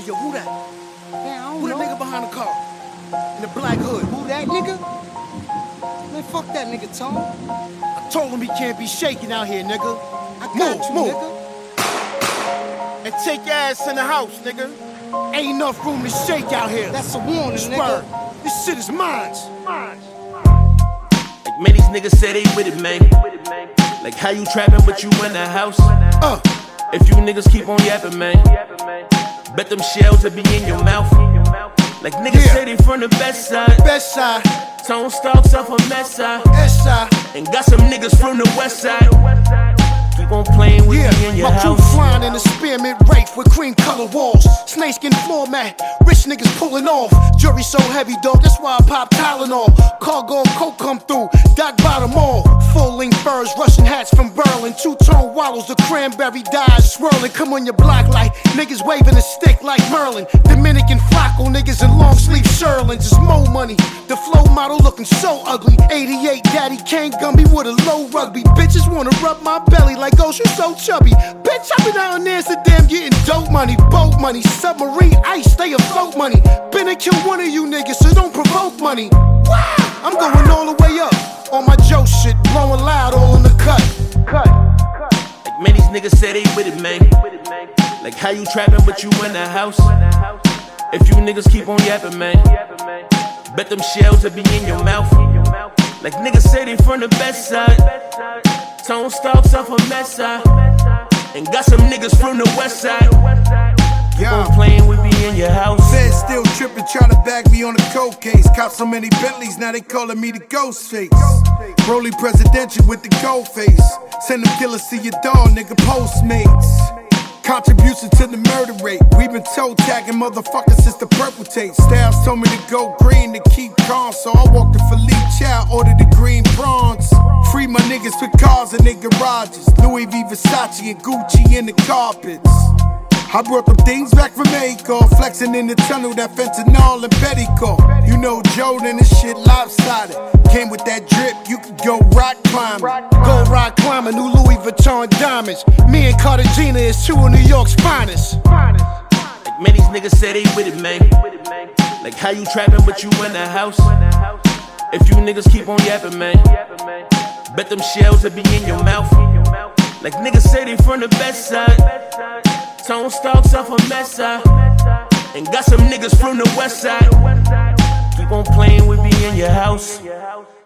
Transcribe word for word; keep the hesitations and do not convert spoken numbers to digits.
Hey, yo, who that? Man, Who the nigga behind the car? In the black hood. Who that nigga? Man, fuck that nigga, Tom. I told him he can't be shaking out here, nigga. I got Move, you, move. nigga. And take your ass in the house, nigga. Ain't enough room to shake out here. That's a warning, Swear. nigga. This shit is mine. Mine. Like many niggas say they with it, man. Like how you trapping but you in the house. Uh. If you niggas keep on yapping, man, bet them shells will be in your mouth. Like niggas Yeah. say they from the best side. Best side, Tone stalks off on that side. S side. And got some niggas from the west side. Keep on playing with Yeah, me in your my crew house. flying in the spearmint rafe with cream colored walls. Snakeskin floor mat, rich niggas pulling off. Jury so heavy, dog, that's why I pop Tylenol. Cargo coke come through, Doc bottom all. Full length furs, Russian hats from Berlin. Two tone waddles, the cranberry dyes swirling. Come on your block like niggas waving a stick like Merlin. Dominican Flacco, niggas in long sleeve Sherlins. It's mo money, the flow model looking so ugly. eighty-eight Daddy Kane Gumby with a low rugby. Bitches wanna rub my belly like, oh, you so chubby. Bitch, I be down there, Amsterdam getting dope money, boat money, submarine ice, stay afloat money. Been to kill one of you niggas, so don't provoke money. Wow, I'm going all the way up on my Joe shit, blowing loud all in the cut. Cut. Like many niggas say they with it, man. Like how you trapping but you in the house. If you niggas keep on yapping, man, bet them shells will be in your mouth. Like niggas say they from the best side. Tone stalks off on that side. And got some niggas from the west side. Keep on playing with me in your house. Feds still tripping, trying to bag me on a cold case. Caught so many Bentleys, now they calling me the ghost face. Broly presidential with the gold face. Send them killers to your dog, nigga, Postmates. Contribution to the murder rate. We been toe tagging motherfuckers since the purple tape. Styles told me to go green to keep calm, so I walked to Philippe Chow, ordered the green prawns. Free my niggas with cars in their garages. Louis V, Versace, and Gucci in the carpets. I brought them things back from Acor, flexing in the tunnel, that fentanyl and petticoat. You know Joe, then this shit lopsided. Came with that drip, you could go rock climbing. Go rock climbing, new Louis Vuitton diamonds. Me and Cartagena is two of New York's finest. Like many niggas say they with it, man. Like how you trapping but you in the house. If you niggas keep on yapping, man, bet them shells will be in your mouth. Like niggas say they from the best side. Tone stalks off on that side. And got some niggas from the west side. Keep on playing with me in your house.